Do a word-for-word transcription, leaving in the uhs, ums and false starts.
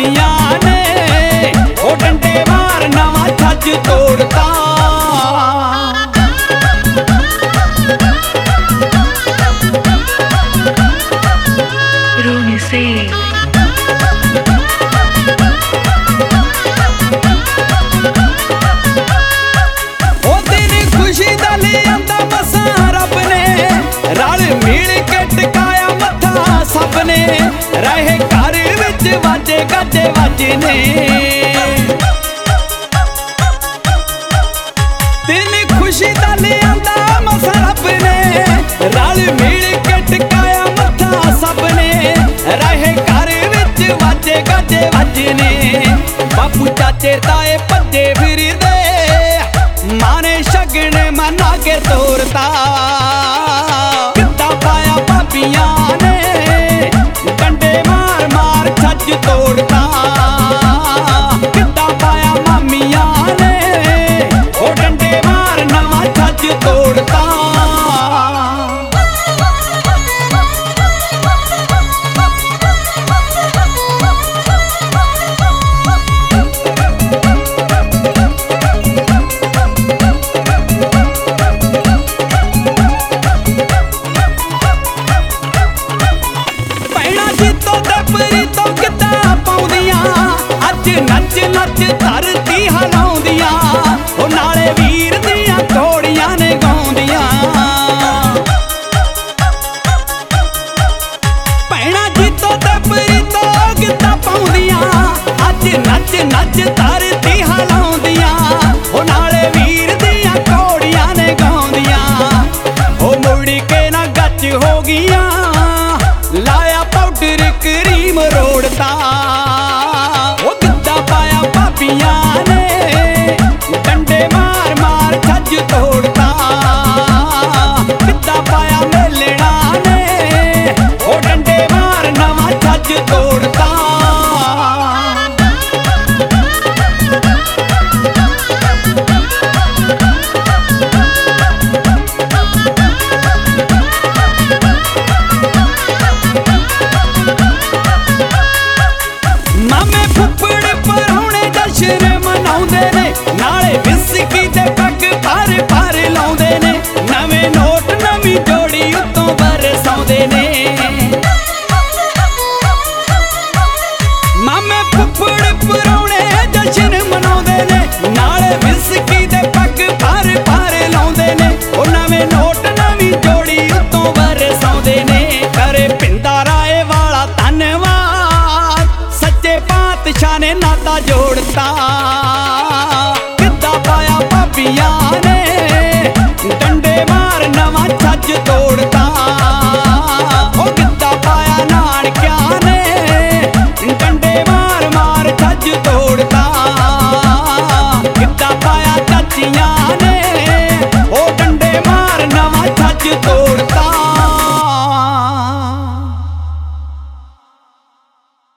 ਭਾਬੀਆਂ ਨੇ ਉਹ ਡੰਡੇ ਮਾਰ ਨਵਾਂ ਛੱਜ ਤੋੜਤਾ। Rooney Singh ਉਹ ਦਿਨ ਖੁਸ਼ੀ ਦਾ ਲਿਆਂਦਾ ਮਸਾਂ ਰੱਬ ਨੇ ਰਲ ਮਿਲ ਕੇ ਟਿਕਾਇਆ ਮੱਥਾ ਸਭ ਨੇ ਰਹੇ ਘਰ ਵਿੱਚ ਵਾਜੇ ਗਾਜੇ ਵੱਜਨੇ। ਦਿਨ ਖੁਸ਼ੀ ਦਾ ਲਿਆਂਦਾ ਮਸਾਂ ਰੱਬ ਨੇ ਰਲ ਮਿਲ ਕੇ ਟਿਕਾਇਆ ਮੱਥਾ ਸਭ ਨੇ ਰਹੇ ਘਰ ਵਿੱਚ ਵਾਜੇ ਗਾਜੇ ਵੱਜਨੇ। ਬਾਪੂ ਚਾਚੇ ਤਾਏ ਭੱਜੇ ਫਿਰਦੇ ਮਾਂ ਨੇ ਸ਼ਗਨ ਮਨਾ ਕੇ ਤੋਰਤਾ। ਗਿੱਧਾ ਪਾਇਆ ਭਾਬੀਆਂ ਨੇ ਡੰਡੇ ਮਾਰ ਮਾਰ ਛੱਜ ਤੋੜਤਾ। ਗਿੱਧਾ ਪਾਇਆ ਮਾਮੀਆਂ ਨੇ ਉਹ ਡੰਡੇ ਮਾਰ ਨਵਾਂ ਛੱਜ ਤੋੜਤਾ। ਨੱਚ ਨੱਚ ਧਰਤੀ ਹਿਲਾਉਂਦੀਆਂ ਉਹ ਨਾਲੇ ਵੀਰ ਦੀਆਂ ਘੋੜੀਆਂ ਨੇ ਗਾਉਂਦੀਆਂ। ਭੈਣਾਂ ਜੀਤੋ ਤੇ ਪ੍ਰੀਤੋ ਗਿੱਧਾ ਪਾਉਂਦੀਆਂ ਅੱਜ ਨੱਚ ਨੱਚ ਧਰਤੀ ਹਿਲਾਉਂਦੀਆਂ ਉਹ ਨਾਲੇ ਵੀਰ ਦੀਆਂ ਘੋੜੀਆਂ ਨੇ ਗਾਉਂਦੀਆਂ। ਉਹ ਮੁੜ ਕੇ ਨਾ ਗੱਚ ਹੋ ਗਈਆਂ ਲਾਇਆ ਪਾਊਡਰ ਕਰੀਮ ਰੋੜਤਾ। ਭਾਬੀਆਂ ਨੇ ਡੰਡੇ ਮਾਰ ਮਾਰ ਛੱਜ ਤੋੜਤਾ। ਗਿੱਧਾ ਪਾਇਆ ਮੇਲਣਾ ਨੇ ਉਹ ਡੰਡੇ ਮਾਰ ਨਵਾਂ ਛੱਜ ਤੋੜਤਾ। ਮਾਮੇ ਫੁੱਫੜ ਪਰਾਹੁਣੇ ਜਸ਼ਨ ਮਨਾਉਂਦੇ ਨੇ ਨਾਲੇ ਵਿਸਕੀ ਦੇ ਪੱਗ ਭਰ ਭਰ ਲਾਉਂਦੇ ਨੇ। ਨਵੇਂ ਨੋਟ ਨਵੀਂ ਜੋੜੀ ਉੱਤੋਂ ਬਰਸਾਉਂਦੇ ਨੇ। ਮਾਮੇ ਫੁੱਫੜ ਪਰਾਹੁਣੇ ਜਸ਼ਨ ਮਨਾਉਂਦੇ ਨੇ ਨਾਲੇ ਵਿਸਕੀ ਦੇ ਪੱਗ ਭਰ ਭਰ ਲਾਉਂਦੇ ਨੇ। ਉਹ ਨਵੇਂ ਨੋਟ ਨਵੀਂ ਜੋੜੀ ਉੱਤੋਂ ਬਰਸਾਉਂਦੇ ਨੇ। ਕਰੇ ਪਿੰਦਾ ਰਾਏ ਵਾਲਾ ਧੰਨਵਾਦ ਸੱਚੇ ਪਾਤਸ਼ਾਹ ਨੇ ਨਾਤਾ ਜੋੜਤਾ। ਗਿੱਧਾ ਪਾਇਆ ਭਾਬੀਆਂ ਨੇ ਡੰਡੇ ਮਾਰ ਨਵਾਂ ਛੱਜ ਤੋੜਤਾ।